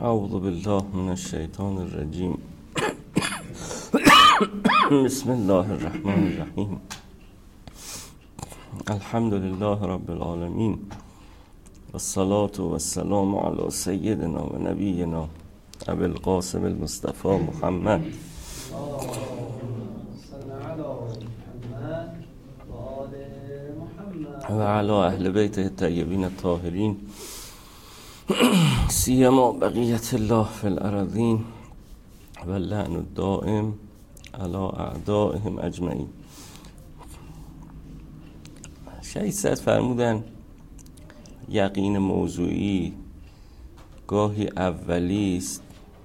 اعوذ بالله من الشیطان الرجیم. بسم الله الرحمن الرحیم. الحمد لله رب العالمین والصلاة والسلام علی سیدنا و نبینا ابی القاسم المصطفى محمد و علی اهل بیته الطیبین الطاهرین سیما بقیت الله فی الارضین و اللعن الدائم علی اعدائهم اجمعین. شهید صد فرمودن یقین موضوعی گاهی اولی است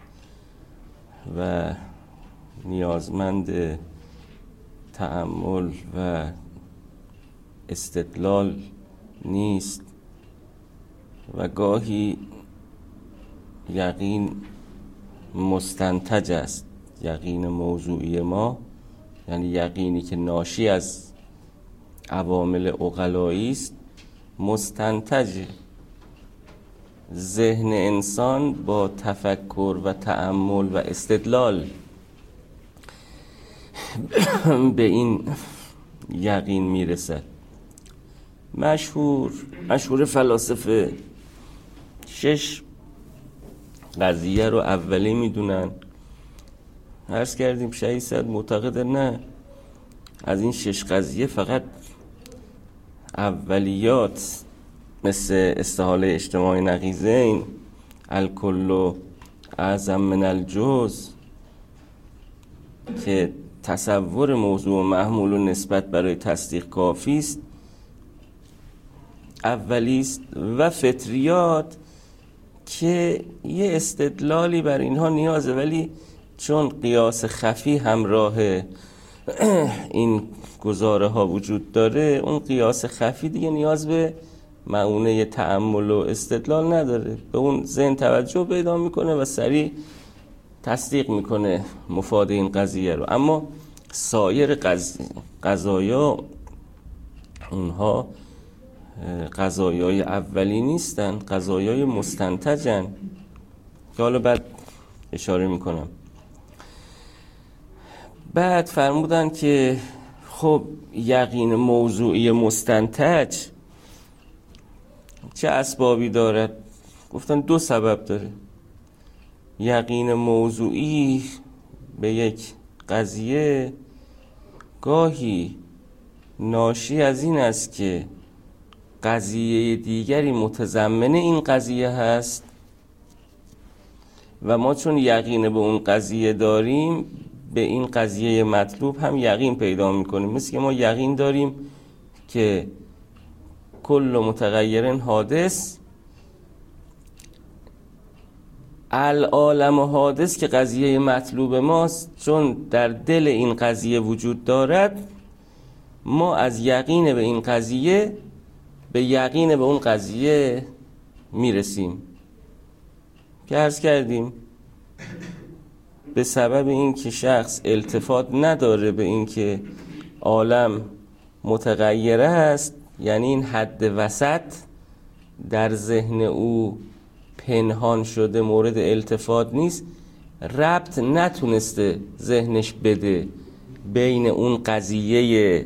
و نیازمند تأمل و استدلال نیست و گاهی یقین مستنتج است. یقین موضوعی ما یعنی یقینی که ناشی از عوامل عقلایی است، مستنتج ذهن انسان با تفکر و تأمل و استدلال به این یقین میرسد. مشهور فلاسفه 6 قضیه رو اولی میدونن. عرض کردیم شهید صد معتقد نه، از این 6 قضیه فقط اولیات مثل استحاله اجتماع نقیضین، الکل اعظم من الجزء که تصور موضوع محمول و نسبت برای تصدیق کافی است اولی است، و فطریات که یه استدلالی بر اینها نیازه، ولی چون قیاس خفی همراه این گزاره ها وجود داره، اون قیاس خفی دیگه نیاز به معونه تأمل و استدلال نداره، به اون ذهن توجه پیدا میکنه و سریع تصدیق میکنه مفاد این قضیه رو. اما سایر قضایا اونها قضایای اولی نیستن، قضایای مستنتجن که حالا بعد اشاره میکنم. بعد فرمودن که خب یقین موضوعی مستنتج چه اسبابی دارد؟ گفتن 2 سبب داره. یقین موضوعی به یک قضیه گاهی ناشی از این است که قضیه دیگری متضمن این قضیه هست و ما چون یقین به اون قضیه داریم به این قضیه مطلوب هم یقین پیدا میکنیم. مثل که ما یقین داریم که کل متغیر حادث، العالم حادث که قضیه مطلوب ماست، چون در دل این قضیه وجود دارد، ما از یقین به این قضیه به یقین به اون قضیه میرسیم که عرض کردیم به سبب این که شخص التفات نداره به این که عالم متغیره است، یعنی این حد وسط در ذهن او پنهان شده، مورد التفات نیست، ربط نتونسته ذهنش بده بین اون قضیه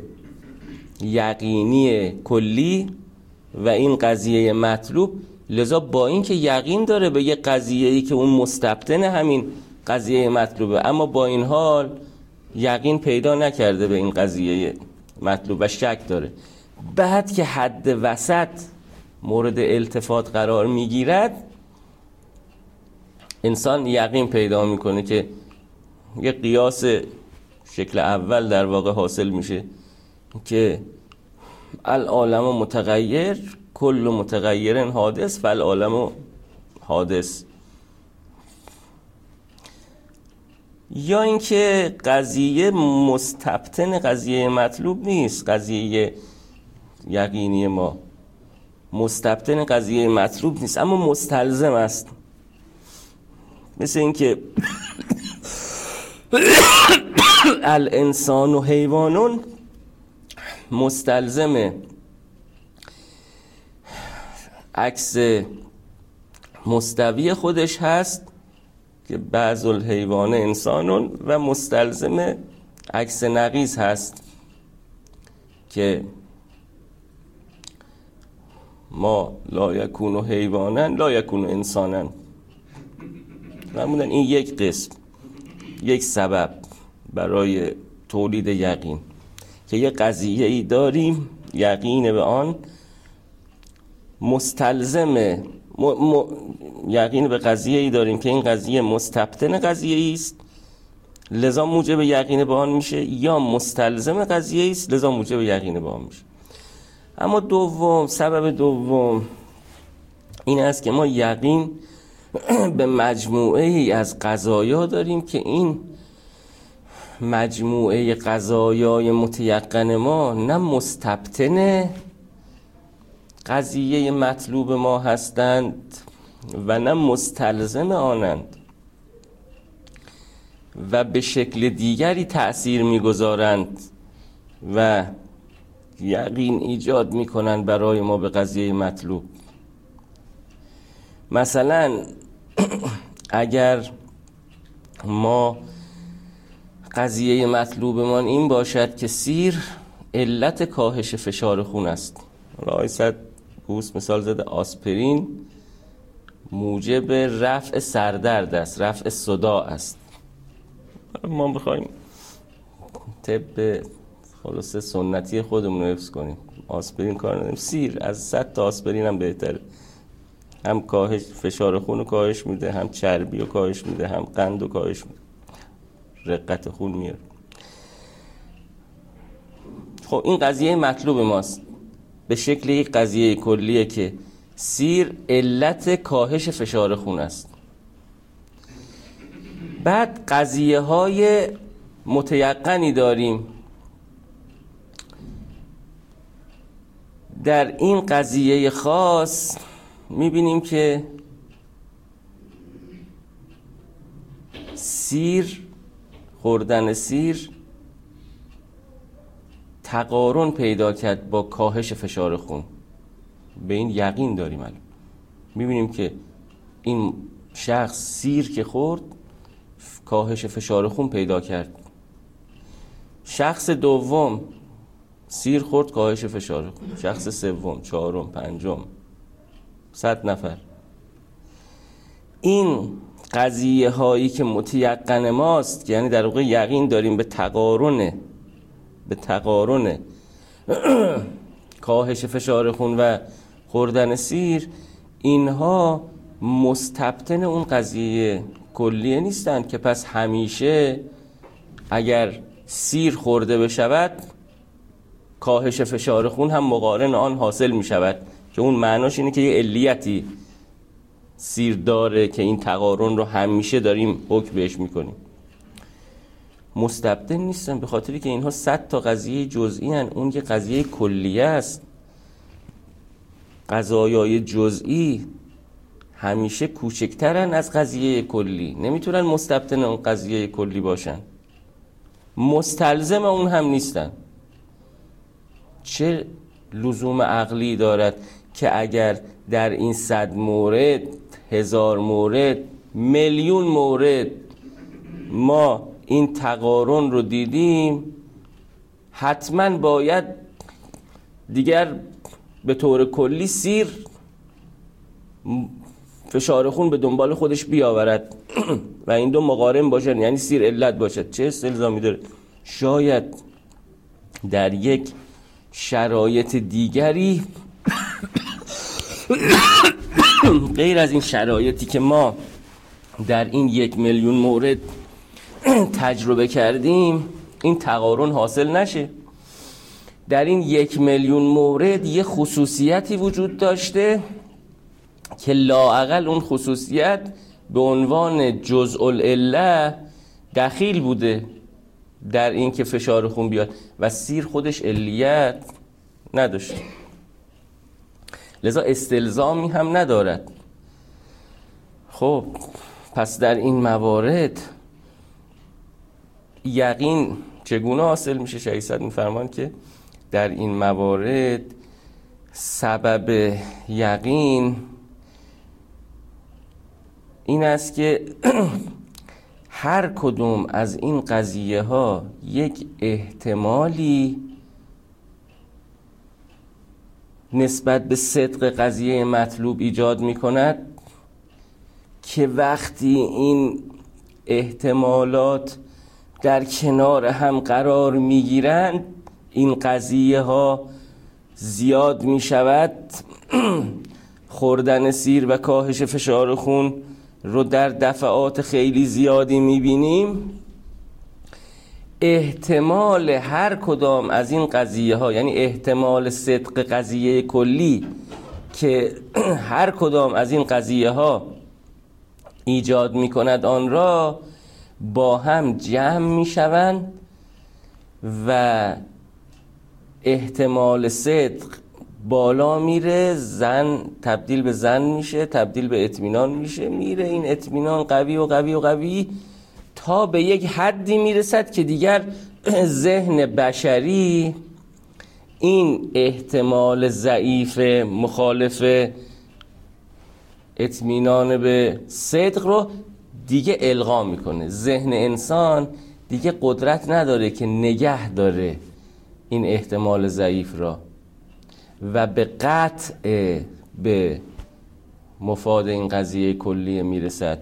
یقینی کلی و این قضیه مطلوب. لذا با این که یقین داره به یه قضیه‌ای که اون مستبطن همین قضیه مطلوبه، اما با این حال یقین پیدا نکرده به این قضیه مطلوب و شک داره. بعد که حد وسط مورد التفات قرار میگیرد، انسان یقین پیدا میکنه که یه قیاس شکل اول در واقع حاصل میشه که العالم متغیر، کل متغیر حادث فالعالم حادث. یا اینکه قضیه مستبطن قضیه مطلوب نیست، قضیه یقینی ما مستبطن قضیه مطلوب نیست اما مستلزم است. مثل اینکه الانسان و حیوانون مستلزم عکس مستوی خودش هست که بعض الحیوان انسانون و مستلزم عکس نقیض هست که ما لا یکون حیوانا لا یکون انسانا. معمولا این یک قسم، یک سبب برای تولید یقین که یه قضیه ای داریم یقین به آن مستلزم یقین به قضیه ای داریم که این قضیه مستبطن قضیه ای است لذا موجب یقین به آن میشه، یا مستلزم قضیه ای است لذا موجب یقین به آن میشه. اما سبب دوم این است که ما یقین به مجموعه ای از قضایا داریم که این مجموعه قضایای متیقن ما نه مستبطن قضیه مطلوب ما هستند و نه مستلزم آنند و به شکل دیگری تأثیر می‌گذارند و یقین ایجاد می‌کنند برای ما به قضیه مطلوب. مثلا اگر ما قضیه مطلوبمان این باشد که سیر علت کاهش فشار خون است، آقای صدبوس مثال زده آسپرین موجب رفع سردرد است، رفع صداع است. ما بخوایم طب خلاصه سنتی خودمون رو حفظ کنیم، آسپرین کار نداریم، سیر از 100 تا آسپرین هم بهتره، هم کاهش فشار خون رو کاهش میده، هم چربی رو کاهش میده، هم قند رو کاهش میده، رقت خون میاره. خب این قضیه مطلوب ماست به شکل یک قضیه کلیه که سیر علت کاهش فشار خون است. بعد قضیه های متیقنی داریم. در این قضیه خاص میبینیم که خوردن سیر تقارن پیدا کرد با کاهش فشار خون. به این یقین داریم. الان میبینیم که این شخص سیر که خورد کاهش فشار خون پیدا کرد. شخص دوم سیر خورد کاهش فشار خون. شخص سوم، چهارم، پنجم، 100 نفر. این قضیه هایی که متیقن ماست، یعنی در واقع یقین داریم به تقارن کاهش فشار خون و خوردن سیر، اینها مستبطن اون قضیه کلیه نیستند که پس همیشه اگر سیر خورده بشود کاهش فشار خون هم مقارن آن حاصل می شود، که اون معناش اینه که یه علیتی سیر داره که این تقارن رو همیشه داریم حکم بهش میکنیم. مستبدل نیستن، به خاطری که اینها 100 تا قضیه جزئی هن. اون که قضیه کلیه است. قضایای جزئی همیشه کوچکترن از قضیه کلی، نمیتونن مستبدل اون قضیه کلی باشن، مستلزم اون هم نیستن. چه لزوم عقلی دارد که اگر در این 100 مورد، 1000 مورد، میلیون مورد ما این تقارن رو دیدیم، حتما باید دیگر به طور کلی سیر فشار خون به دنبال خودش بیاورد و این دو مقارن باشن، یعنی سیر علت باشد. چه استلزامی داره؟ شاید در یک شرایط دیگری غیر از این شرایطی که ما در این 1 میلیون مورد تجربه کردیم این تقارن حاصل نشه. در این 1 میلیون مورد یه خصوصیتی وجود داشته که لااقل اون خصوصیت به عنوان جزء العله دخیل بوده در این که فشار خون بیاد و سیر خودش علیت نداشت، لذا استلزامی هم ندارد. خب پس در این موارد یقین چگونه حاصل میشه؟ شیخ صد میفرمان که در این موارد سبب یقین این است که هر کدوم از این قضیه ها یک احتمالی نسبت به صدق قضیه مطلوب ایجاد می کند که وقتی این احتمالات در کنار هم قرار می گیرند این قضیه ها زیاد می شود. خوردن سیر و کاهش فشار خون رو در دفعات خیلی زیادی می بینیم. احتمال هر کدام از این قضیه ها، یعنی احتمال صدق قضیه کلی که هر کدام از این قضیه ها ایجاد می کند آن را، با هم جمع می شوند و احتمال صدق بالا میره، زن تبدیل به زن میشه، تبدیل به اطمینان میشه، میره این اطمینان قوی و قوی و قوی تا به یک حدی میرسد که دیگر ذهن بشری این احتمال ضعیف مخالف اطمینان به صدق رو دیگه الغا میکنه. ذهن انسان دیگه قدرت نداره که نگه داره این احتمال ضعیف را و به قطع به مفاد این قضیه کلیه میرسد.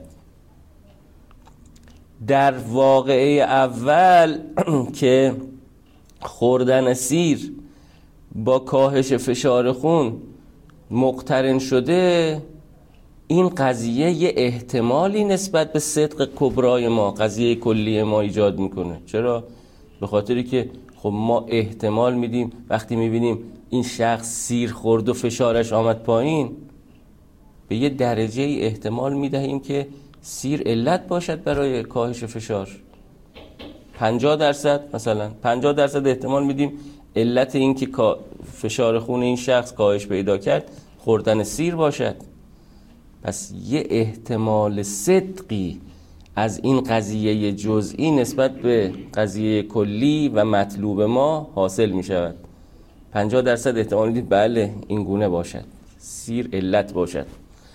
در واقعه اول که خوردن سیر با کاهش فشار خون مقترن شده، این قضیه یه احتمالی نسبت به صدق کبرای ما، قضیه کلی ما ایجاد میکنه. چرا؟ به خاطری که خب ما احتمال میدیم وقتی میبینیم این شخص سیر خورد و فشارش آمد پایین، به یه درجه احتمال میدهیم که سیر علت باشد برای کاهش فشار. 50% مثلا 50% احتمال میدیم علت این که فشار خون این شخص کاهش پیدا کرد خوردن سیر باشد. پس یه احتمال صدقی از این قضیه جزئی نسبت به قضیه کلی و مطلوب ما حاصل می شود. 50% احتمال میدید بله این گونه باشد، سیر علت باشد.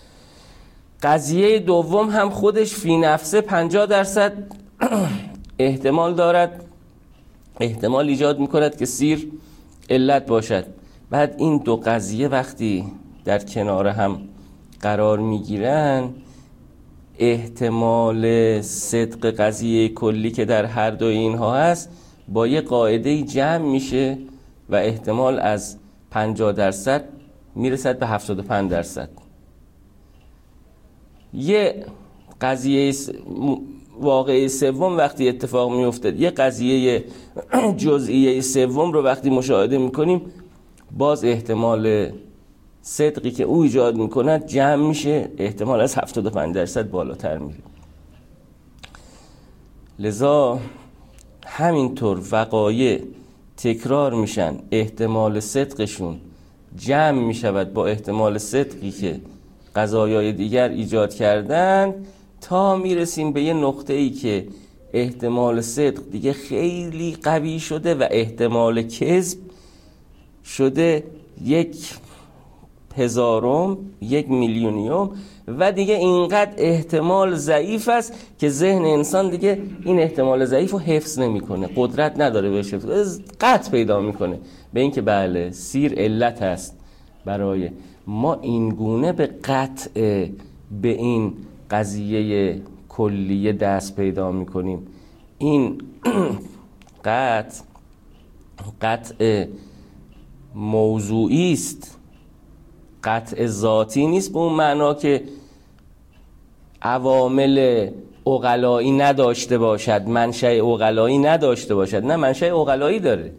قضیه دوم هم خودش فی نفسه 50% احتمال دارد، احتمال ایجاد میکند که سیر علت باشد. بعد این دو قضیه وقتی در کنار هم قرار میگیرن، احتمال صدق قضیه کلی که در هر دو اینها هست با یه قاعده جمع میشه و احتمال از 50% میرسد به 75%. یه قضیه واقعی سوم وقتی اتفاق میفته، یه قضیه جزئیه سوم رو وقتی مشاهده میکنیم، باز احتمال صدقی که او ایجاد میکند جمع میشه، احتمال از 75% بالاتر میره. لذا همینطور وقایع تکرار میشن، احتمال صدقشون جمع میشود با احتمال صدقی که قضایای دیگر ایجاد کردن، تا میرسیم به یه نقطه ای که احتمال صدق دیگه خیلی قوی شده و احتمال کذب شده 1,000م 1,000,000م و دیگه اینقدر احتمال ضعیف است که ذهن انسان دیگه این احتمال ضعیف رو حفظ نمیکنه، قدرت نداره بهش، قطع پیدا میکنه به اینکه بله سیر علت است برای ما. این گونه به قطع به این قضیه کلیه دست پیدا میکنیم. این قطع موضوعی است، قطع ذاتی نیست به اون معنا که عوامل عقلایی نداشته باشد، منشأ عقلایی نداشته باشد. نه، منشأ عقلایی داره.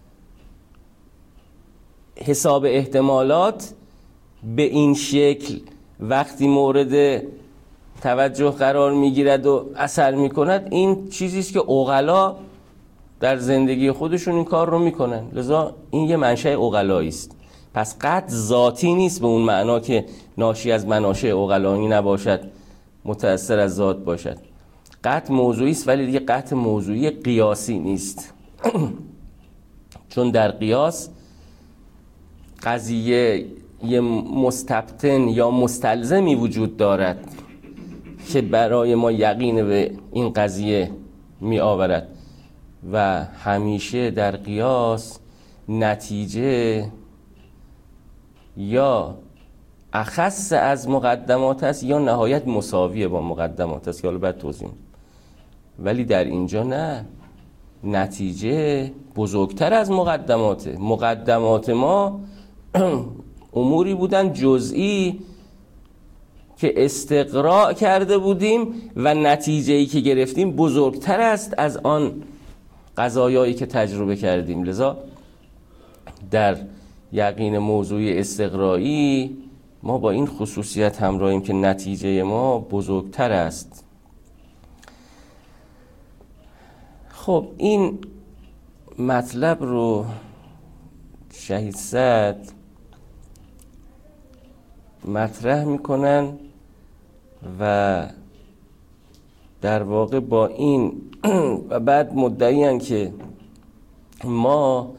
حساب احتمالات به این شکل وقتی مورد توجه قرار میگیرد و اثر میکند، این چیزیست که عقلا در زندگی خودشون این کار رو میکنن. لذا این یه منشأ عقلایی است. پس قطع ذاتی نیست به اون معنا که ناشی از مناشأ عقلانی نباشد، متأثر از ذات باشد. قطع موضوعی است، ولی دیگه قطع موضوعی قیاسی نیست. چون در قیاس قضیه یه مستبطن یا مستلزمی وجود دارد که برای ما یقین به این قضیه می آورد و همیشه در قیاس نتیجه یا اخص از مقدمات است یا نهایت مساویه با مقدمات است که حالا بعد توضیح میدم. ولی در اینجا نه، نتیجه بزرگتر از مقدماته. مقدمات ما اموری بودن جزئی که استقراء کرده بودیم و نتیجه‌ای که گرفتیم بزرگتر است از آن قضایایی که تجربه کردیم. لذا در یقین موضوعی استقرایی ما با این خصوصیت همراهیم که نتیجه ما بزرگتر است. خب این مطلب رو شهید سعد مطرح میکنن و در واقع با این و بعد مدعیان که ما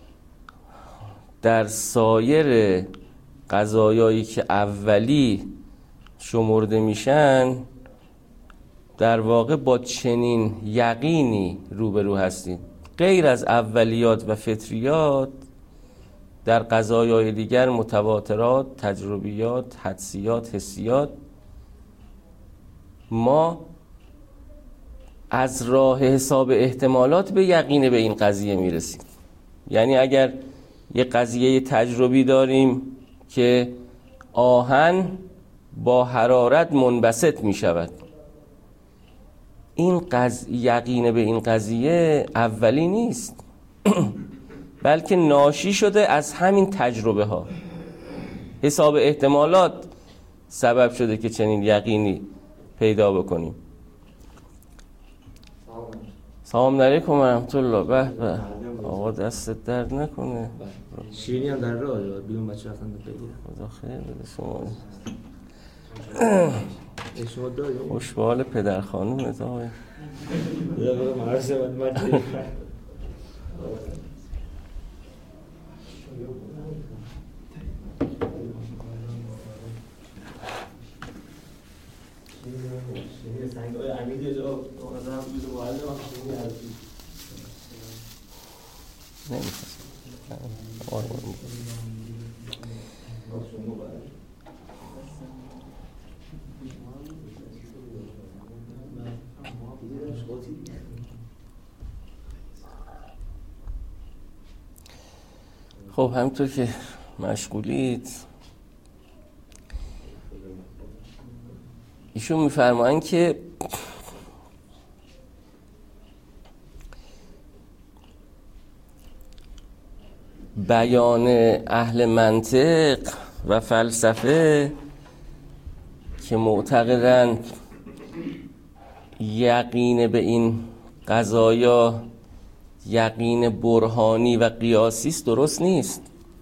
در سایر قضایایی که اولی شمرده میشن در واقع با چنین یقینی روبرو هستیم. غیر از اولیات و فطریات در قضایای دیگر متواترات، تجربیات، حدسیات، حسیات ما از راه حساب احتمالات به یقین به این قضیه میرسیم. یعنی اگر یه قضیه تجربی داریم که آهن با حرارت منبسط می شود، این یقین به این قضیه اولی نیست بلکه ناشی شده از همین تجربه ها. حساب احتمالات سبب شده که چنین یقینی پیدا بکنیم. سلام علیکم و رحمت الله. به به آقا دستت درد نکنه. شیرینی هم در راه بیرون بچه رفتن بگیرم. خدا خیر بده شما. شما دارید خوشبال پدر خانوم اتاقه. بذار مرسه من خب همینطور که مشغولید ایشون میفرمایند که بیان اهل منطق و فلسفه که معتقدند یقین به این قضایا یقین برهانی و قیاسی است درست نیست.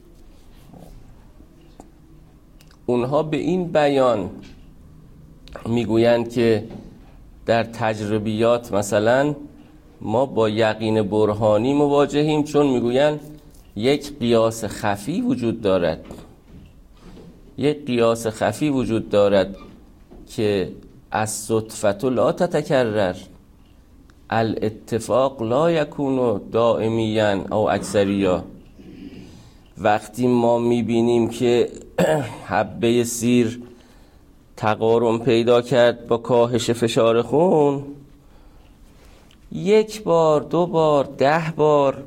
اونها به این بیان میگویند که در تجربیات مثلا ما با یقین برهانی مواجهیم، چون میگویند یک قیاس خفی وجود دارد. یک قیاس خفی وجود دارد که از صدفت لا تتکرر، الاتفاق لا یکون دائمیا او اکثریا. وقتی ما میبینیم که حبه سیر تقارن پیدا کرد با کاهش فشار خون، یک بار، دو بار، 10 بار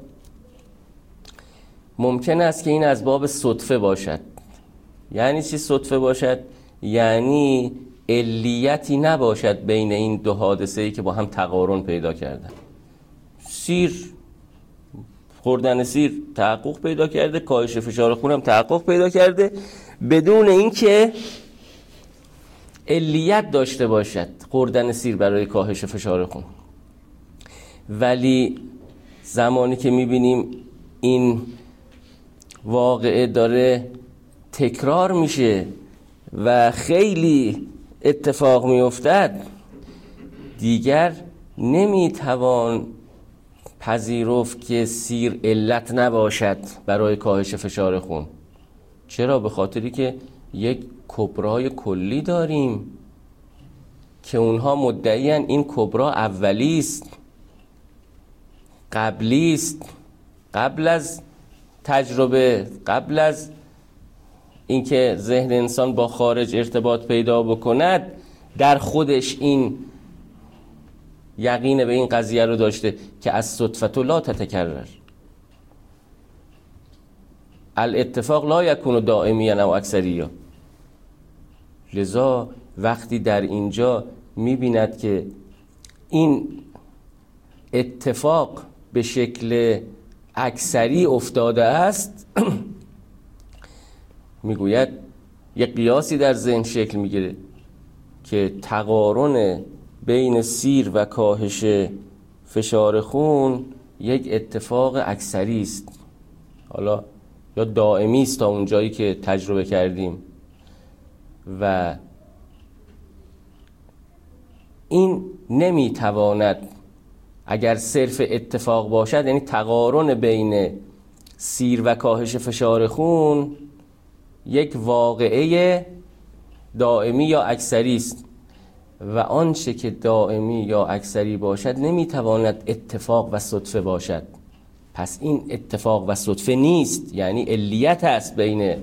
ممکن است که این از باب صدفه باشد. یعنی چی صدفه باشد؟ یعنی علیتی نباشد بین این دو حادثه‌ای که با هم تقارن پیدا کردن. خوردن سیر تحقق پیدا کرده، کاهش فشار خون هم تحقق پیدا کرده بدون اینکه علیت داشته باشد خوردن سیر برای کاهش فشار خون. ولی زمانی که میبینیم این واقعه داره تکرار میشه و خیلی اتفاق میافتد، دیگر نمیتوان پذیرفت که سیر علت نباشد برای کاهش فشار خون. چرا؟ به خاطری که یک کبرای کلی داریم که اونها مدعیان این کبرا اولی است، قبلی است، قبل از تجربه، قبل از اینکه ذهن انسان با خارج ارتباط پیدا بکند در خودش این یقین به این قضیه رو داشته که از صدفة لا تتکرر، الاتفاق لا یکون دائمیا او اکثریا. لذا وقتی در اینجا میبیند که این اتفاق به شکل اکثری افتاده است میگوید یک قیاسی در ذهن شکل میگیره که تقارن بین سیر و کاهش فشار خون یک اتفاق اکثری است، حالا یا دائمی است تا اونجایی که تجربه کردیم، و این نمیتواند اگر صرف اتفاق باشد، یعنی تقارن بین سیر و کاهش فشار خون یک واقعه دائمی یا اکثری است و آنچه که دائمی یا اکثری باشد نمیتواند اتفاق و صدفه باشد. پس این اتفاق و صدفه نیست، یعنی علیت است بین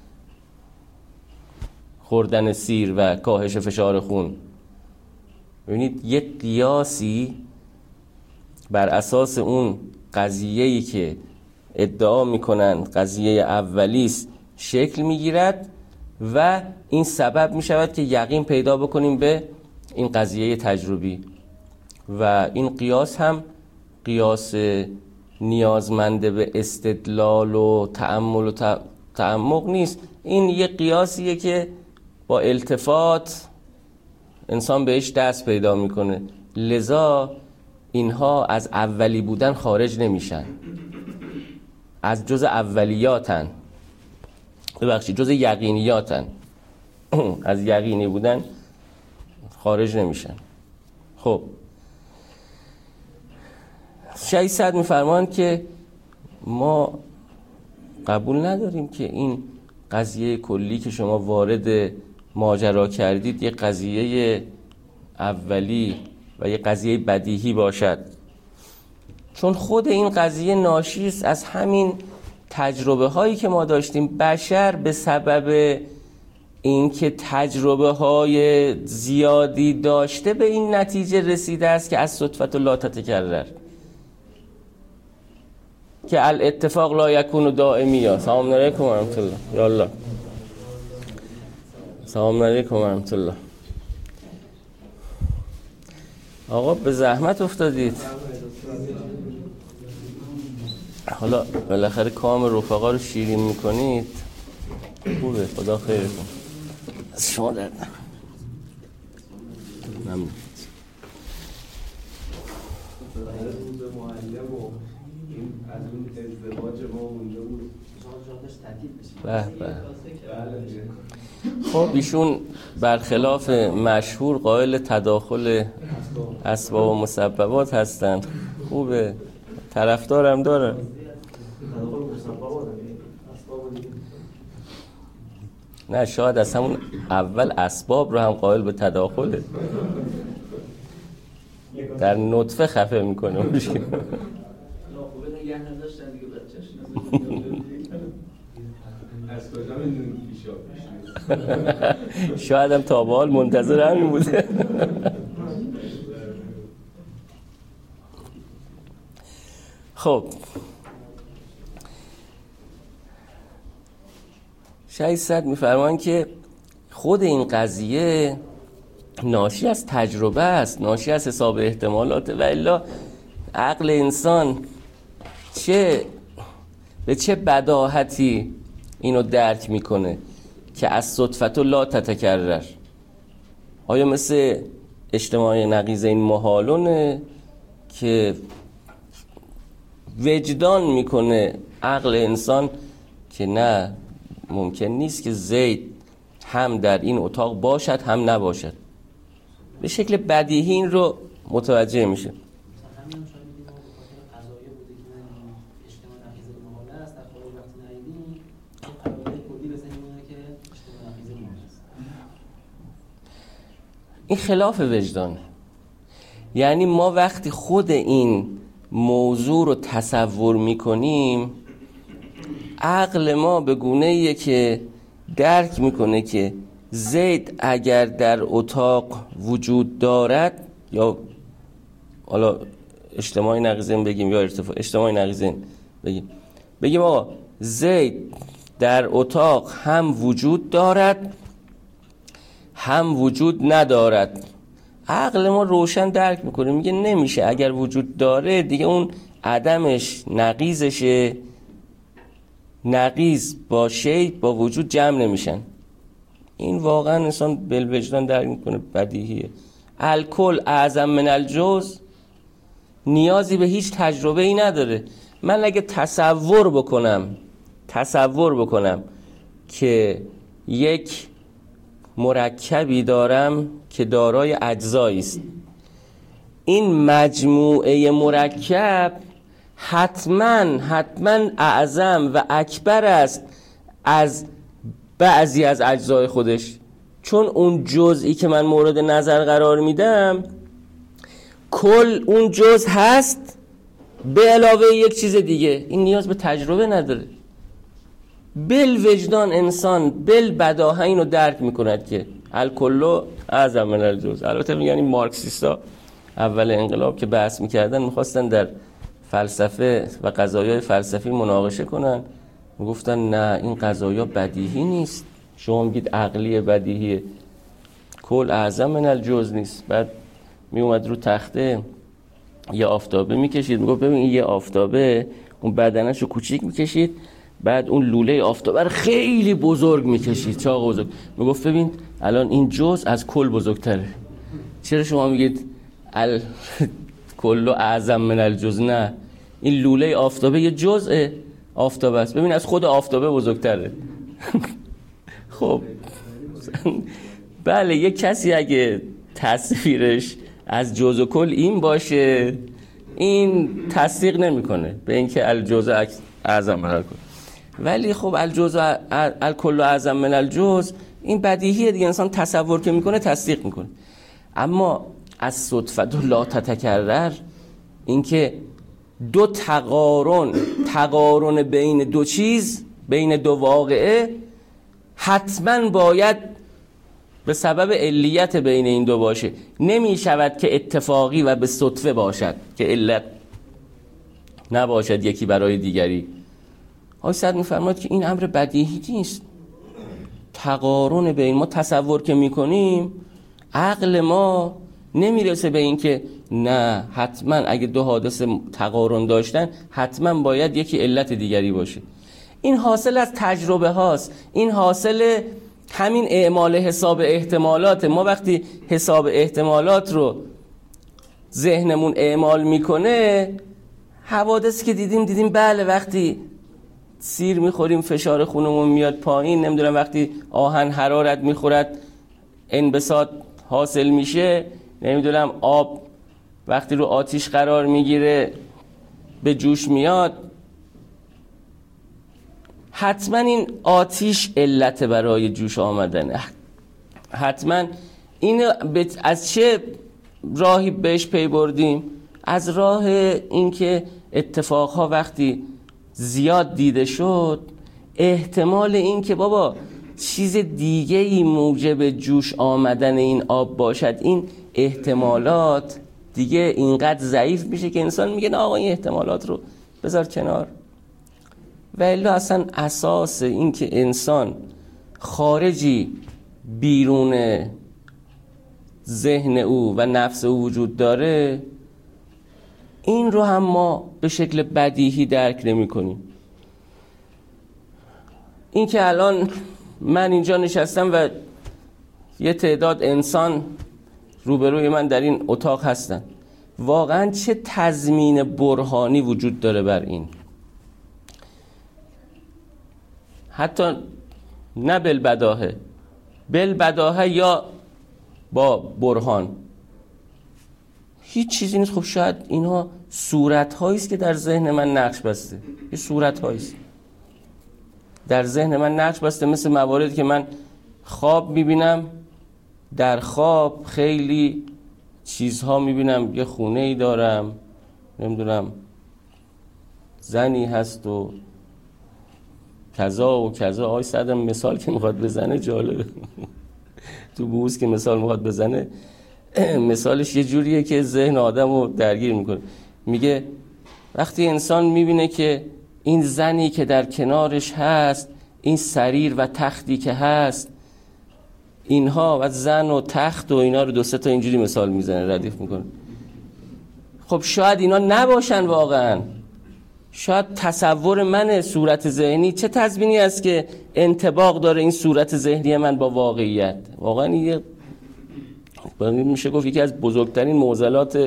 خوردن سیر و کاهش فشار خون. ببینید یک قیاسی بر اساس اون قضیه‌ای که ادعا میکنند قضیه اولی است شکل میگیرد و این سبب میشود که یقین پیدا بکنیم به این قضیه تجربی. و این قیاس هم قیاس نیازمنده به استدلال و تأمل و تعمق نیست، این یک قیاسیه که با التفات انسان بهش دست پیدا میکنه. لذا اینها از اولی بودن خارج نمیشن، از جز اولیاتن، ببخشید جز یقینیاتن از یقینی بودن خارج نمیشن. خب شیخ سعد میفرمایند که ما قبول نداریم که این قضیه کلی که شما وارد ماجرا کردید یک قضیه اولی و یک قضیه بدیهی باشد، چون خود این قضیه ناشی است از همین تجربه هایی که ما داشتیم. بشر به سبب اینکه تجربه های زیادی داشته به این نتیجه رسیده است که از صدفة لا تتکرر، که الاتفاق لا یکون دائمیا. سلام علیکم و رحمت الله. یا الله. سلام علیکم و رحمت الله. آقا به زحمت افتادید، حالا بالاخره کام رفقا رو شیرین میکنید، خوبه، خدا خیر کن. از شما در ممنون. از اون ازدواج ما اونجا بود به به. خب ایشون برخلاف مشهور قائل تداخل اسباب و مسببات هستند. خوبه، طرفدارم داره. نه شاید از همون اول اسباب رو هم قائل به تداخله، در نطفه خفه میکنه میشه. شاید هم تا به حال منتظر همین بوده. خب شیخ سعد میفرمایند که خود این قضیه ناشی از تجربه است، ناشی از حساب احتمالات، و الا عقل انسان به چه بداهتی اینو درک میکنه که از صدفة لا تتکرر. آیا مثل اجتماع نقیض این محالونه که وجدان میکنه عقل انسان که نه، ممکن نیست که زید هم در این اتاق باشد هم نباشد. به شکل بدیهی این رو متوجه میشه. این خلاف وجدانه. یعنی ما وقتی خود این موضوع رو تصور میکنیم، عقل ما به گونه‌ایه که درک میکنه که زید اگر در اتاق وجود دارد، یا حالا اجتماعی نقیضین بگیم یا اجتماعی نقیضین بگیم آقا زید در اتاق هم وجود دارد هم وجود ندارد. عقل ما روشن درک میکنه، میگه نمیشه، اگر وجود داره دیگه اون عدمش نقیضشه، نقیض با شی با وجود جمع نمیشن. این واقعا انسان بالوجدان درک میکنه، بدیهیه. الکل اعظم من الجزء نیازی به هیچ تجربه ای نداره. من اگه تصور بکنم که یک مرکبی دارم که دارای اجزایی است، این مجموعه مرکب حتما اعظم و اکبر است از بعضی از اجزای خودش، چون اون جزئی که من مورد نظر قرار میدم کل اون جزء هست به علاوه یک چیز دیگه. این نیاز به تجربه نداره. بالوجدان انسان بالبداهه اینو درک میکند که الکل اعظم من الجزء. البته میگن این مارکسیستا اول انقلاب که بحث میکردن میخواستن در فلسفه و قضایای فلسفی مناقشه کنن، میگفتن نه این قضایا بدیهی نیست، شما میگید عقلی بدیهیه، کل اعظم من الجزء نیست. بعد میومد رو تخته یه آفتابه میکشید، میگفت ببین این یه آفتابه، اون بدنشو کوچیک میکشید، بعد اون لوله آفتابه رو خیلی بزرگ میکشید، چاق بزرگ، میگفت ببین الان این جزء از کل بزرگتره. چرا شما میگید کل اعظم من الجزء؟ نه، این لوله آفتابه یه جزء آفتابه است، ببین از خود آفتابه بزرگتره. خب بله، یک کسی اگه تصویرش از جزء و کل این باشه، این تصدیق نمیکنه به اینکه الجزء اعظم من الکل. ولی خب الجزء الکل اعظم من الجزء این بدیهیه دیگه، انسان تصور که میکنه تصدیق میکنه. اما از صدفه لا تتکرر، اینکه دو تقارن بین دو چیز، بین دو واقعه، حتما باید به سبب علیت بین این دو باشه. نمی شود که اتفاقی و به صدفه باشد که علت نباشد یکی برای دیگری. آقای سعد می‌فرماید که این امر بدیهی نیست. تقارن بین ما تصور که میکنیم، عقل ما نمیرسه به این که نه حتما اگه دو حادثه تقارن داشتن حتما باید یکی علت دیگری باشه. این حاصل از تجربه هاست، این حاصل همین اعمال حساب احتمالات. ما وقتی حساب احتمالات رو ذهنمون اعمال میکنه، حوادثی که دیدیم بله وقتی سیر میخوریم فشار خونمون میاد پایین، نمیدونم وقتی آهن حرارت میخورد انبساط حاصل میشه، نمیدونم آب وقتی رو آتیش قرار میگیره به جوش میاد. حتما این آتیش علت برای جوش آمدنه. حتما این از چه راهی بهش پی بردیم؟ از راه اینکه اتفاقها وقتی زیاد دیده شد، احتمال این که بابا چیز دیگه ای موجب جوش آمدن این آب باشد، این احتمالات دیگه اینقدر ضعیف میشه که انسان میگه نه آقا این احتمالات رو بذار کنار. و الا اصلا اساس این که انسان خارجی بیرون ذهن او و نفس او وجود داره، این رو هم ما به شکل بدیهی درک نمی کنیم. این که الان من اینجا نشستم و یه تعداد انسان روبروی من در این اتاق هستن، واقعا چه تضمین برهانی وجود داره بر این؟ حتی نه بالبداهه یا با برهان، هیچ چیزی نیست. خب شاید اینها صورت هایی است که در ذهن من نقش بسته، یه صورت هایی است در ذهن من نقش بسته، مثل مواردی که من خواب میبینم در خواب خیلی چیزها میبینم، یه خونه ای دارم، نمیدونم زنی هست و کذا و کذا. آقای سعدم مثال که میخواد بزنه جالبه تو بحوث که مثال میخواد بزنه، مثالش یه جوریه که ذهن آدم رو درگیر میکنه. میگه وقتی انسان میبینه که این زنی که در کنارش هست، این سریر و تختی که هست، اینها و زن و تخت و اینا رو دو سه تا اینجوری مثال میزنه، ردیف میکنه. خب شاید اینا نباشن واقعا، شاید تصور من صورت ذهنی چه تضمینی است که انطباق داره این صورت ذهنی من با واقعیت. واقعا یه میشه گفت یکی از بزرگترین معضلات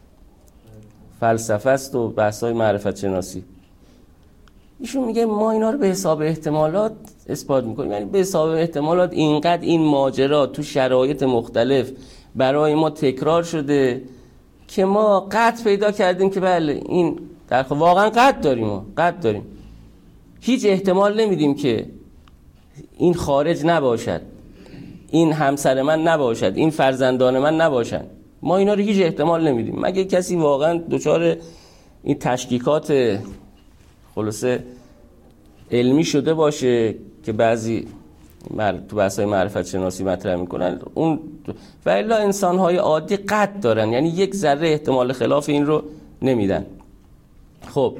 فلسفه است و بحث‌های معرفت شناسی. ایشون میگه ما اینا رو به حساب احتمالات اثبات میکنیم، یعنی به حساب احتمالات اینقدر این ماجرا تو شرایط مختلف برای ما تکرار شده که ما قطع پیدا کردیم که بله این در واقعا قطع داریم. هیچ احتمال نمیدیم که این خارج نباشد، این همسر من نباشد، این فرزندان من نباشن. ما اینا رو هیچ احتمال نمیدیم مگه کسی واقعا دچار این تشکیکات خلاصه علمی شده باشه که بعضی تو بحث‌های معرفت شناسی مطرح میکنن اون، و الا انسان‌های عادی قطع دارن، یعنی یک ذره احتمال خلاف این رو نمیدن. خب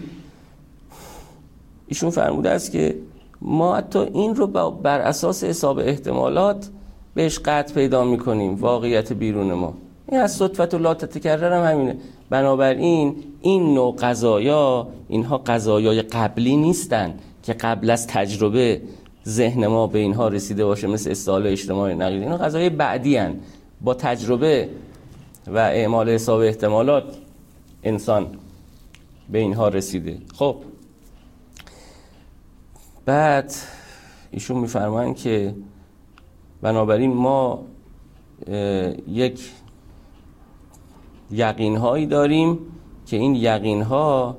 ایشون فرموده است که ما حتی این رو بر اساس حساب احتمالات بهش قطع پیدا میکنیم، واقعیت بیرون ما. این از صدفت و لا تتکرر هم همینه. بنابراین این نوع قضایا، اینها قضایای قبلی نیستن که قبل از تجربه ذهن ما به اینها رسیده باشه، مثل استدلال اجتماعی نقلی. اینها قضایای بعدی هن. با تجربه و اعمال حساب احتمالات انسان به اینها رسیده. خب بعد ایشون میفرمایند که بنابراین ما یک یقین‌هایی داریم که این یقین‌ها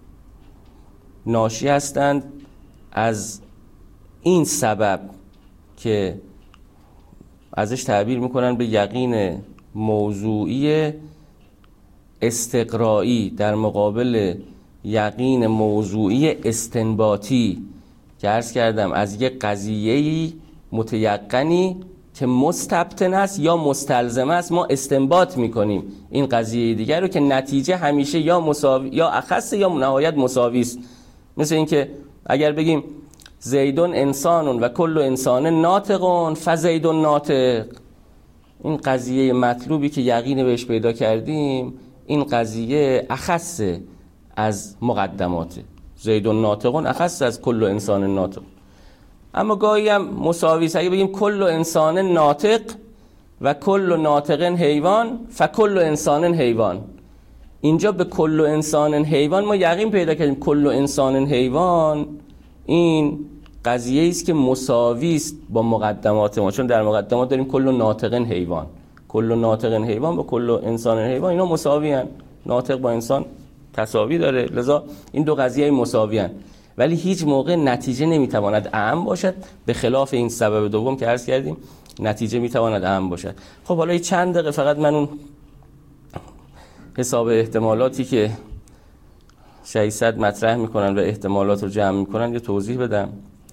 ناشی هستند از این سبب که ازش تعبیر میکنن به یقین موضوعی استقرایی در مقابل یقین موضوعی استنباطی که عرض کردم از یک قضیه‌ای متیقنی که مستبطن است یا مستلزم است ما استنباط میکنیم این قضیه دیگر رو که نتیجه همیشه یا مساوی یا اخص یا نهایت مساوی است. مثل این که اگر بگیم زیدون انسانون و کل انسان ناطقون فزیدون ناطق، این قضیه مطلوبی که یقین بهش پیدا کردیم این قضیه اخص از مقدماته، زیدون ناطقون اخص از کل انسان ناطق. اما گاهی هم مساوی است. اگه بگیم کل انسان ناطق و کل ناطق حیوان فکل انسان حیوان، اینجا به کل انسان حیوان ما یقین پیدا کردیم کل انسان حیوان این قضیه است که مساوی است با مقدمات ما، چون در مقدمات داریم کل ناطق حیوان، کل ناطق حیوان با کل انسان حیوان اینا مساوی هستند، ناطق با انسان تساوی داره، لذا این دو قضیه مساوی هستند. ولی هیچ موقع نتیجه نمیتواند اعم باشد، به خلاف این سبب دوم که عرض کردیم نتیجه میتواند اعم باشد. خب حالا چند دقیقه فقط من اون حساب احتمالاتی که 600 مطرح میکنن و احتمالات رو جمع میکنن یه توضیح بدم.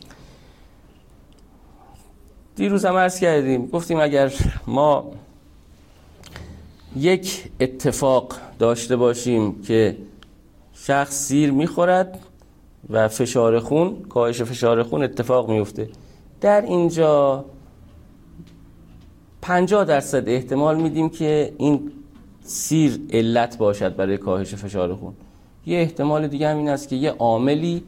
دیروز هم عرض کردیم، گفتیم اگر ما یک اتفاق داشته باشیم که شخص سیر میخورد و فشار خون، کاهش فشار خون اتفاق میفته، در اینجا 50% احتمال میدیم که این سیر علت باشد برای کاهش فشار خون. یه احتمال دیگه هم این است که یه عاملی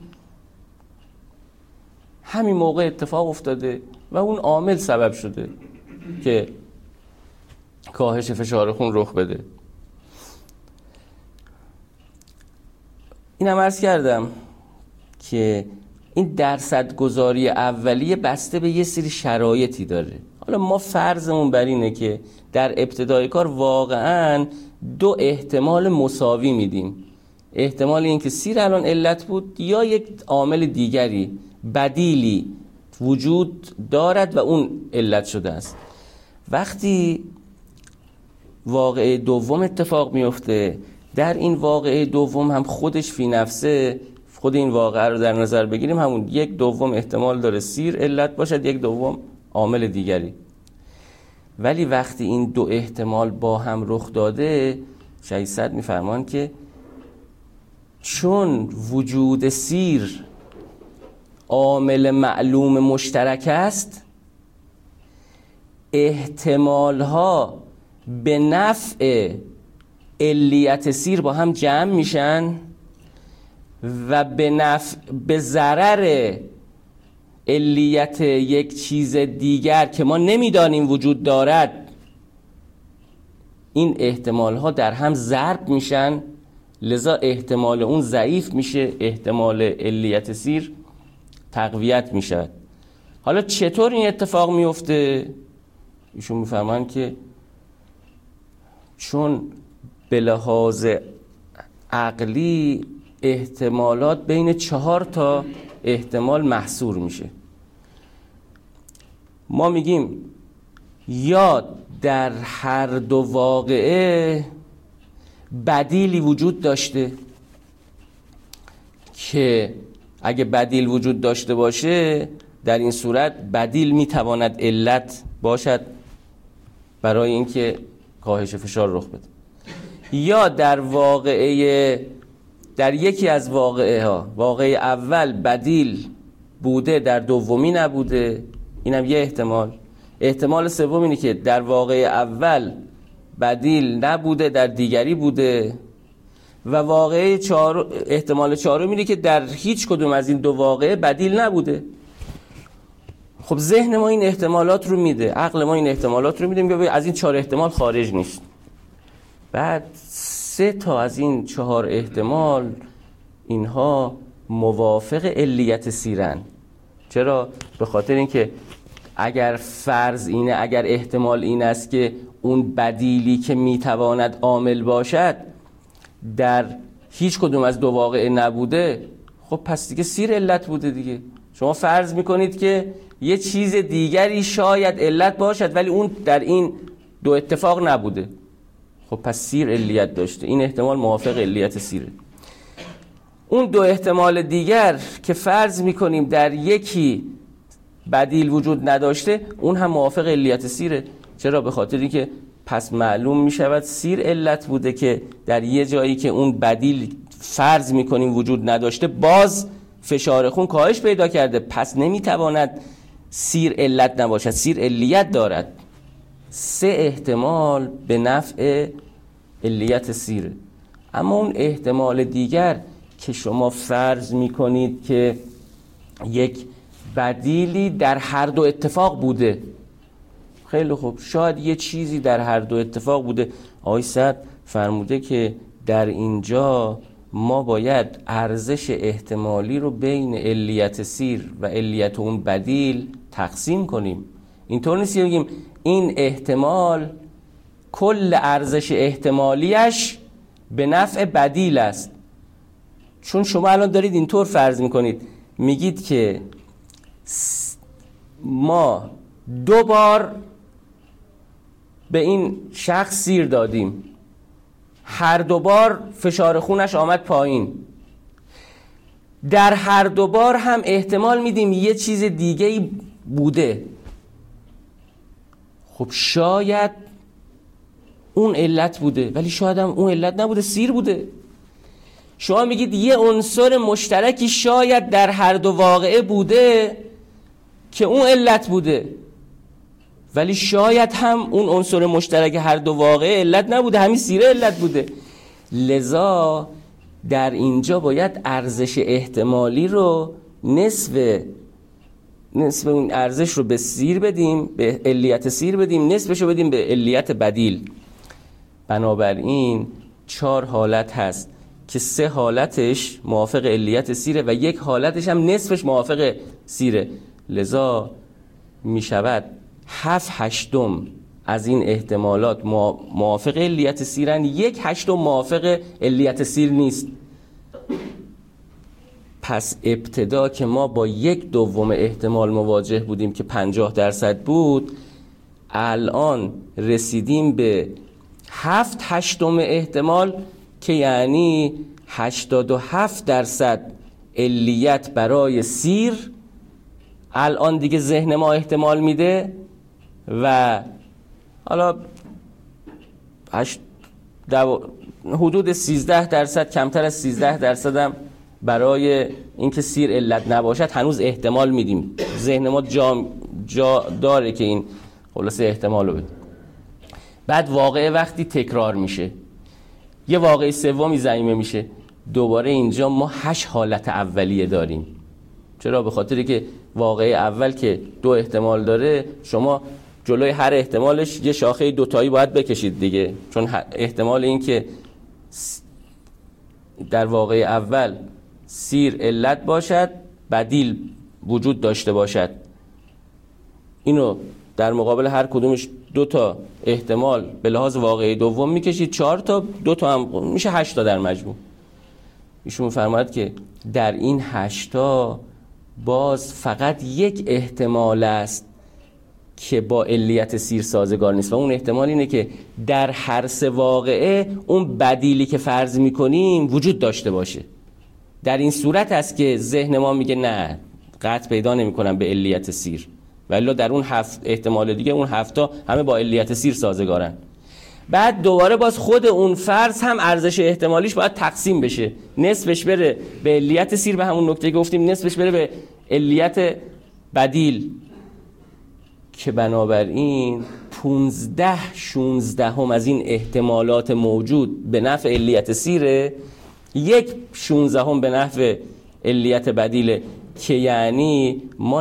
همین موقع اتفاق افتاده و اون عامل سبب شده که کاهش فشار خون رخ بده. اینم عرض کردم که این درصد گذاری اولیه بسته به یه سری شرایطی داره. حالا ما فرضمون بر اینه که در ابتدای کار واقعاً دو احتمال مساوی میدیم، احتمال این که سیر الان علت بود یا یک عامل دیگری بدیلی وجود دارد و اون علت شده است. وقتی واقعه دوم اتفاق میفته، در این واقعه دوم هم خودش فی نفسه، خود این واقعه رو در نظر بگیریم، همون یک دوم احتمال داره سیر علت باشد، یک دوم عامل دیگری. ولی وقتی این دو احتمال با هم رخ داده، شیخ سعد میفرمان که چون وجود سیر عامل معلوم مشترک است، احتمالها به نفع علیت سیر با هم جمع میشن و به ضرر علیت یک چیز دیگر که ما نمیدانیم وجود دارد، این احتمال ها در هم ضرب میشن، لذا احتمال اون ضعیف میشه، احتمال علیت سیر تقویت میشه. حالا چطور این اتفاق میفته؟ ایشون میفرمان که چون به لحاظ عقلی احتمالات بین 4 تا احتمال محصور میشه. ما میگیم یا در هر دو واقعه بدیلی وجود داشته که اگه بدیل وجود داشته باشه، در این صورت بدیل میتواند علت باشد برای اینکه کاهش فشار رخ بده، یا در یکی از واقعه ها، واقعه اول بدیل بوده در دومی نبوده، اینم یه احتمال. احتمال سوم اینه که در واقعه اول بدیل نبوده در دیگری بوده، و احتمال چهارم اینه که در هیچ کدوم از این دو واقعه بدیل نبوده. خب ذهن ما این احتمالات رو میده، عقل ما این احتمالات رو میده، میگه از این 4 احتمال خارج نیست. بعد 3 تا از این 4 احتمال اینها موافق علیت سیرن. چرا؟ به خاطر اینکه اگر فرض اینه، اگر احتمال این است که اون بدیلی که میتواند عامل باشد در هیچ کدوم از دو واقعه نبوده، خب پس دیگه سیر علت بوده دیگه. شما فرض میکنید که یه چیز دیگری شاید علت باشد ولی اون در این دو اتفاق نبوده، خب پس سیر علیت داشته. این احتمال موافق علیت سیره. اون دو احتمال دیگر که فرض میکنیم در یکی بدیل وجود نداشته، اون هم موافق علیت سیره. چرا؟ به خاطر اینکه پس معلوم میشود سیر علت بوده که در یه جایی که اون بدیل فرض میکنیم وجود نداشته، باز فشار خون کاهش پیدا کرده، پس نمیتواند سیر علت نباشد، سیر علیت دارد. 3 احتمال به نفع علیت سیره. اما اون احتمال دیگر که شما فرض میکنید که یک بدیلی در هر دو اتفاق بوده، خیلی خوب، شاید یه چیزی در هر دو اتفاق بوده. آقای سعد فرموده که در اینجا ما باید ارزش احتمالی رو بین علیت سیر و علیت اون بدیل تقسیم کنیم. اینطور نیست بگیم این احتمال کل ارزش احتمالیش به نفع بدیل است. چون شما الان دارید اینطور فرض میکنید، میگید که ما 2 بار به این شخص سیر دادیم، هر 2 بار فشار خونش آمد پایین، در هر 2 بار هم احتمال میدیم یه چیز دیگه بوده. خب شاید اون علت بوده، ولی شاید هم اون علت نبوده، سیر بوده. شما میگید یه عنصر مشترکی شاید در هر 2 واقعه بوده که اون علت بوده، ولی شاید هم اون عنصر مشترک هر 2 واقعه علت نبوده، همین سیره علت بوده. لذا در اینجا باید ارزش احتمالی رو نصف اون ارزش رو به سیر بدیم، به علیت سیر بدیم، نصفش رو بدیم به علیت بدیل. بنابراین 4 حالت هست که 3 حالتش موافق علیت سیره و 1 حالتش هم نصفش موافق سیره. لذا می شود 7/8 از این احتمالات موافق علیت سیرن، 1/8 موافق علیت سیر نیست. پس ابتدا که ما با 1/2 احتمال مواجه بودیم که 50% بود، الان رسیدیم به 7/8 احتمال که یعنی 87% علیت برای سیر الان دیگه ذهن ما احتمال میده و حالا حدود 13% کمتر از 13% هم برای اینکه سیر علت نباشد هنوز احتمال میدیم. ذهن ما جا داره که این خلاصه احتمال رو بده. بعد واقعه وقتی تکرار میشه، یه واقعه سومی ضمیمه میشه، دوباره اینجا ما 8 حالت اولیه داریم. چرا؟ به خاطری که واقعه اول که 2 احتمال داره، شما جلوی هر احتمالش یه شاخه دوتایی باید بکشید دیگه، چون احتمال این که در واقعه اول سیر علت باشد، بدیل وجود داشته باشد، اینو در مقابل هر کدومش 2 تا احتمال به لحاظ واقعه دوم میکشید، 4 تا، 2 تا هم میشه 8 تا در مجموع. ایشون میفرماید که در این 8 تا باز فقط یک احتمال است که با علیت سیر سازگار نیست و اون احتمال اینه که در هر 3 واقعه اون بدیلی که فرض میکنیم وجود داشته باشه. در این صورت است که ذهن ما میگه نه، قطع پیدا نمیکنم به علیت سیر، ولی در اون 7 احتمال دیگه اون 7 تا همه با علیت سیر سازگارن. بعد دوباره باز خود اون فرض هم ارزش احتمالیش باید تقسیم بشه، نصفش بره به علیت سیر به همون نکته که گفتیم، نصفش بره به علیت بدیل، که بنابراین 15/16 از این احتمالات موجود به نفع علیت سیره، 1/16 به نفع علیت بدیله، که یعنی ما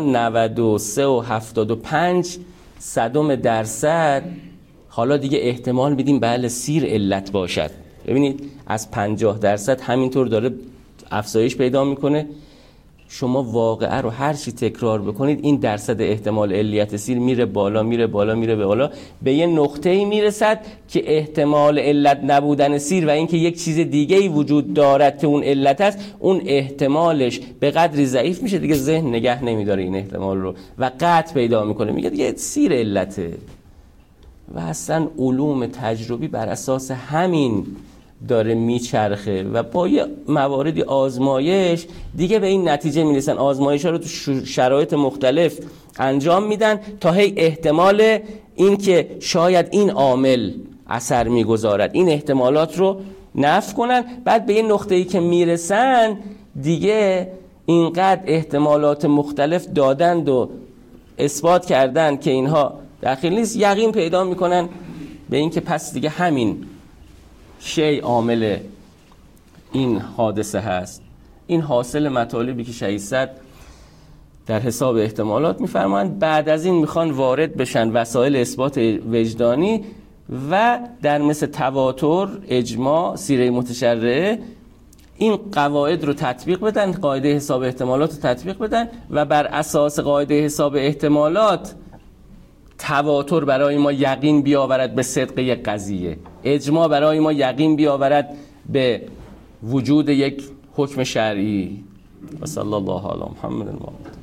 93.75% حالا دیگه احتمال میدیم بله سیر علت باشد. ببینید از 50% همینطور داره افزایش پیدا میکنه. شما واقعه رو هر چی تکرار بکنید این درصد احتمال علیت سیر میره بالا میره بالا میره بالا، به یه نقطه‌ای میرسد که احتمال علت نبودن سیر و اینکه یک چیز دیگه‌ای وجود دارد که اون علت است، اون احتمالش به قدری ضعیف میشه دیگه ذهن نگه نمیداره این احتمال رو و قطع پیدا میکنه، میگه دیگه سیر علته. و اصلا علوم تجربی بر اساس همین داره میچرخه و با یه مواردی آزمایش دیگه به این نتیجه میرسن. آزمایش ها رو تو شرایط مختلف انجام میدن تا هی احتمال این که شاید این عامل اثر میگذارد این احتمالات رو نفی کنن. بعد به یه نقطه‌ای که میرسن دیگه اینقدر احتمالات مختلف دادند و اثبات کردن که اینها داخل نیست، یقین پیدا میکنن به این که پس دیگه همین شی عامل این حادثه هست. این حاصل مطالبی که شهید صدر در حساب احتمالات میفرمایند. بعد از این میخوان وارد بشن وسایل اثبات وجدانی و در مثل تواتر، اجماع، سیره متشرعه این قواعد رو تطبیق بدن، قاعده حساب احتمالات رو تطبیق بدن و بر اساس قاعده حساب احتمالات تواتر برای ما یقین بیاورد به صدق یک قضیه، اجماع برای ما یقین بیاورد به وجود یک حکم شرعی. و صلی الله علی محمد المعمد.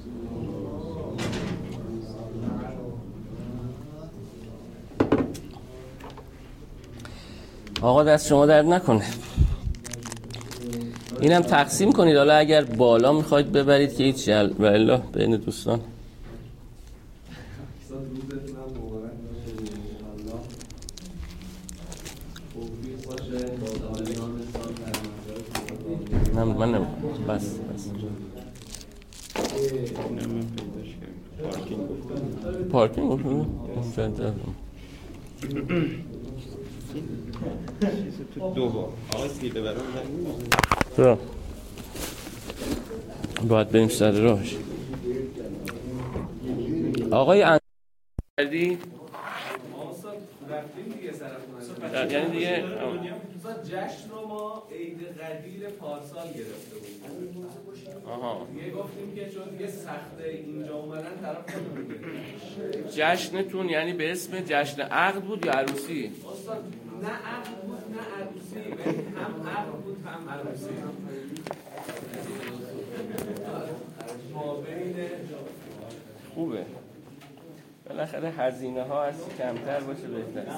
آقا دست شما درد نکنه. اینم تقسیم کنید، حالا اگر بالا میخواید ببرید که هیچ و الا بین دوستان. من نمیم بس پارکینگ گفتم تو دو بار آقای ببرم برو باید بریم سر راهش. آقای اندردی یعنی دیگه جشن رو ما عید قدیر پارسال گرفته بودیم. دیگه گفتیم که چون دیگه سخته اینجا اومدن طرف نمیگه. جشنتون یعنی به اسم جشن عقد بود یا عروسی؟ استاد نه عقد بود نه عروسی، ولی هم عقد بود هم عروسی. خوبه. بالاخره هزینه ها از کمتر باشه بهتر.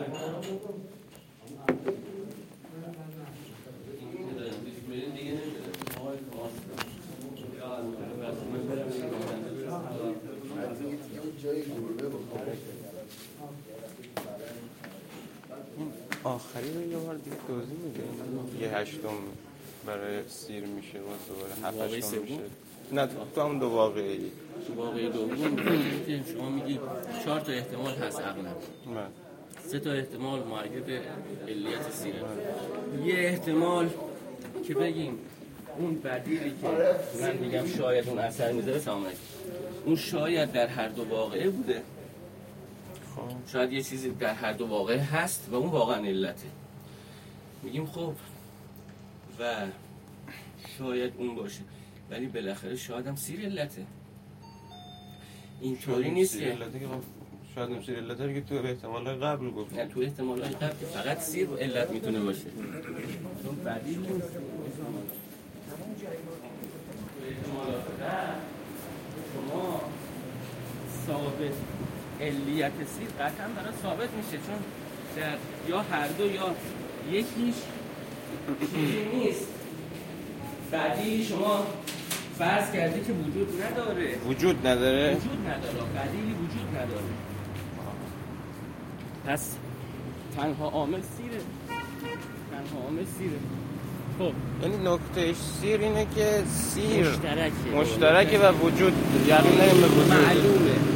آخری رو یه بار دیگه توضیح میده. یه هشتم برای سیر میشه و دوباره هفتم میشه. نه تو هم دو واقعی. تو واقعی دوم شما میگی 4 تا احتمال هست اغلب. 3 تا احتمال مربوط به علیت سیره. یه احتمال که بگیم اون بدیلی که من میگم شاید اون اثر میذاره سامانه اون شاید در هر دو واقعه بوده. شاید یه چیزی در هر دو واقعه هست و اون واقعا علته. میگیم خب و شاید اون باشه ولی بالاخره شاید هم سیر علته. اینطوری نیست که شاید هم سیر علته که تو احتمالات قبل گفت. نه تو احتمالات قبل فقط سیر و علت میتونه باشه. چون بدیل نیست. شما ثابت علیت سیر قطعا برای ثابت میشه چون در یا هر دو یا یکیش چیزی نیست. بدیل شما فرض کردی که وجود نداره. وجود نداره؟ وجود نداره. بدیلی وجود نداره. پس تنها عامل سیره. تنها عامل سیره. خب یعنی نکتهش سیر اینه که سیر مشترکه و وجود یعنی به وجود معلومه